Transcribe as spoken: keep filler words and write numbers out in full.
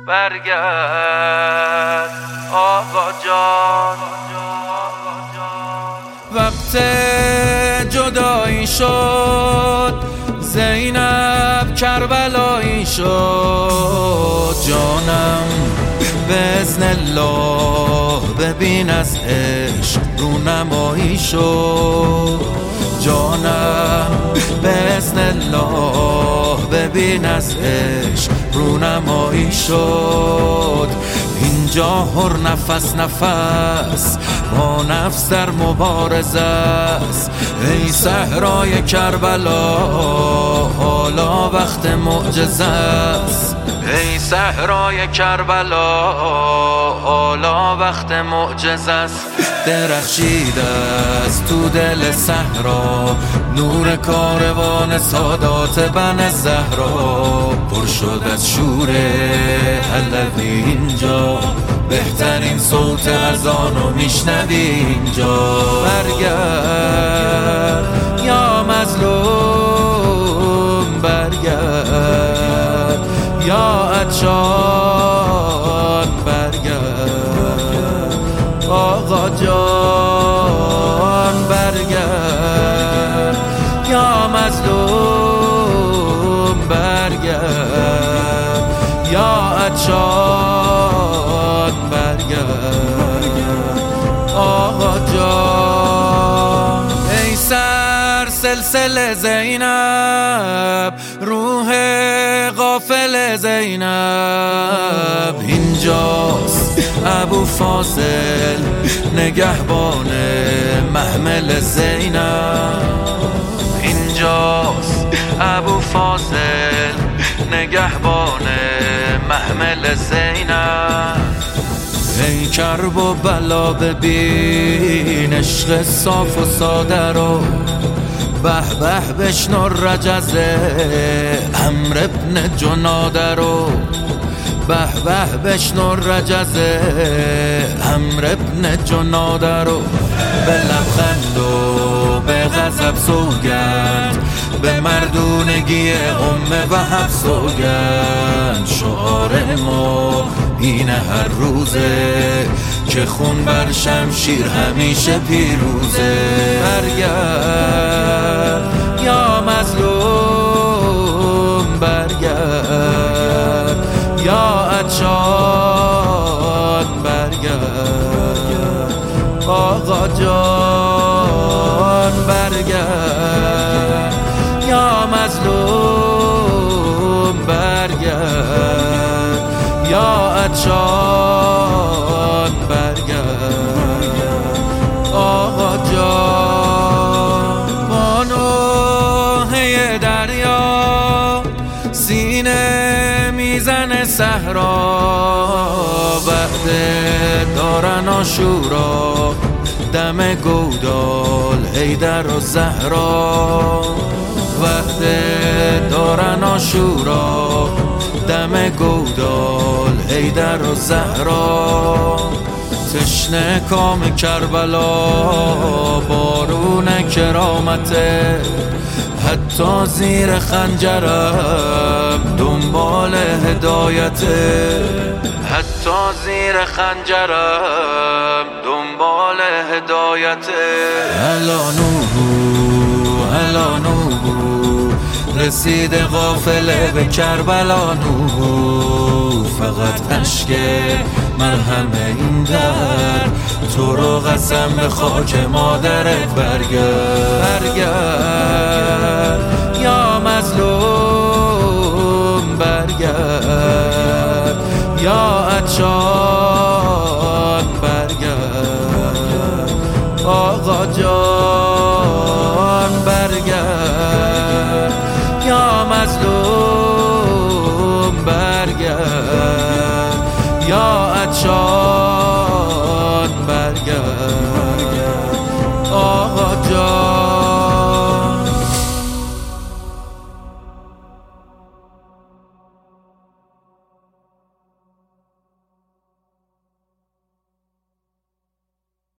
برگرد آقا جان. وقت جدایی شد، زینب کربلایی شد. جانم بإذن الله ببین از عشق رونمایی شد. جانم بإذن الله ببین از عشق رونمایی شد. اینجا هر نفس نفس با نفس در مبارزه است. ای صحرای کربلا حالا وقت معجزه است. ای صحرای کربلا حالا وقت معجزه است. درخشیده است تو دل صحرا نور کاروان سادات بن زهرا. پر شد از شور علوی اینجا، بهترین صوت اذانو میشنوی اینجا. برگرد یا مظلوم، برگرد یا عطشان، برگرد آقا جان. برگرد یا مظلوم، برگرد یا عطشان، برگرد آقا جان. ای سر سلسله زینب، روح غافل زینب. اینجاست ابو فاضل نگهبان محمل زینب. اینجاست ابو فاضل نگهبان محمل زینب. ای کرب و بلا ببین عشق صاف و ساده رو. به به بشنو رجزه عمرو ابن جناده رو. به به بشنو رجزه عمرو ابن جناده رو. به لبخند و به غضب سوگند، به مردونگی ام وهب سوگند. شعار ما اینه هر روزه که خون بر شمشیر همیشه پیروزه. برگرد یا مظلوم، برگرد یا عطشان، برگرد آقا جان. برگرد یا مظلوم، برگرد یا عطشان، برگرد آقا جان. بانوه دریا سینه میزنه صحرا. وقت دارن آشورا دم گودال حیدر و زهرا. وقت دارن آشورا دم گودال حیدر و زهرا. تشنه کام کربلا بارون کرامته. حتی زیر خنجرم دنبال هدایته. حتی زیر خنجرم دنبال هدایته. هلا نوحو هلا نوحو رسید قافله به کربلا نوحو. فقط اشک مرهم این در تو رو قسم به خاک مادرت. برگرد برگرد یا مظلوم، برگرد یا عطشان،